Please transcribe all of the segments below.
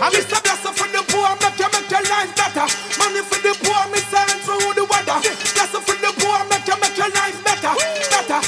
I'm Mr. Blessing for the poor, make your life better. Money for the poor, me sign through the weather. Blessing for the poor, make your life better. Better.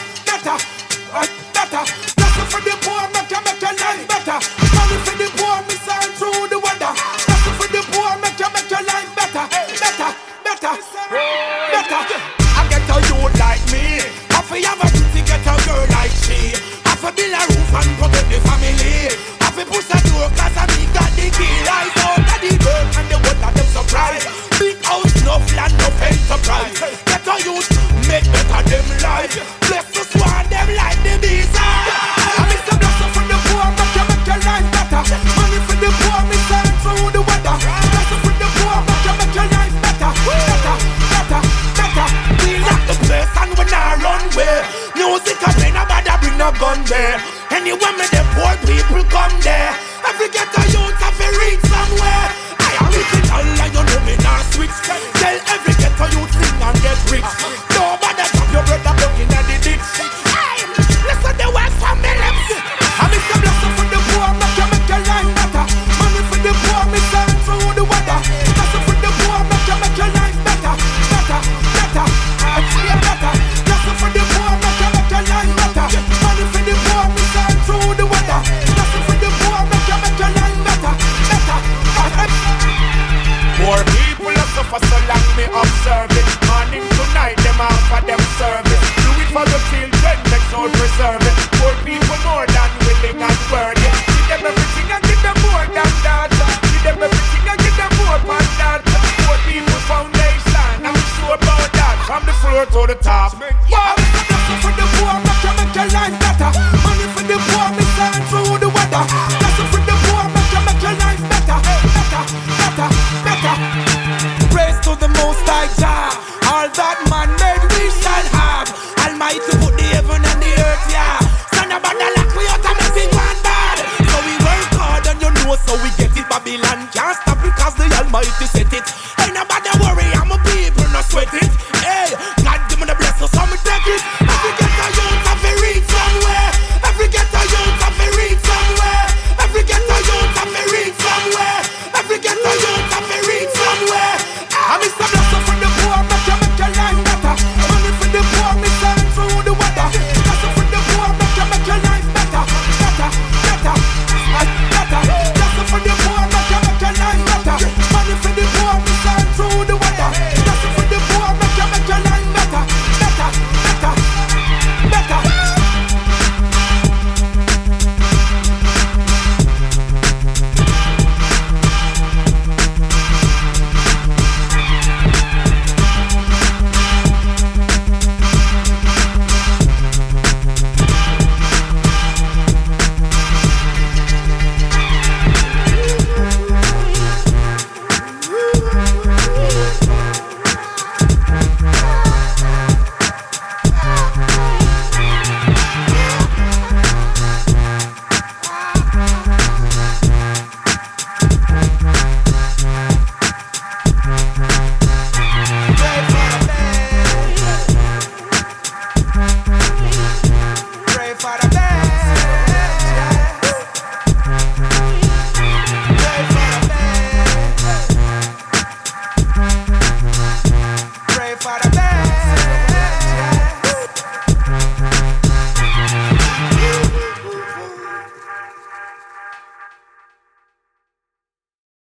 Blessing for the poor, make your life better. Money for the poor, me sign through the weather. Blessing for the poor, make your life better. Better. I get a youth like me. I feel have a duty get a girl like she. I feel build a roof and protect the family. I feel push a door cause I me got the key. Rise out of the work and the world of them surprise. Big house, no land, no enterprise. Get a youth, make better them life. Bless the swan, them like the bees. I miss the blessing for the poor, make your life better. Money for the poor, me sign through the weather. Blessing for the poor, make your life better. We lock the place and we not run way. Music a play, nobody bring no gun there. Anywhere me the poor people come there. Every ghetto youth have to reach somewhere. I am original and you know me not switch. Tell every ghetto youth sing and get rich. Nobody stop your brother broken at the ditch. Hey, listen the words from me lips. I miss the blessing for the poor, make your life better. Money for the poor, me sign through the weather. Blessing for the poor, make your life better. Blessing for the poor, make your life better. Money for the poor, me sign through the weather. Blessing for the poor, make your life better. More people are suffer so long me observe it. Morning to night, them offer them service. Do it for the children, let's all preserve it. Poor people more than willing and worthy. Give them everything and give them more than that. Give them everything and give them more than that. Poor people foundation, I'm sure about that. From the floor to the top. Yeah, blessing for the poor, make your life better. Money for the poor, me sign through the weather. Blessing for the poor, make your life better. Praise to the Most High Jah. All that man made we shall have. Almighty put the heaven and the earth, yeah. Son about the lock we out and make it one bad. So we work hard and you know so we get it. Babylon can't stop because the Almighty set it. Ain't nobody worry, I'm a people not sweat it.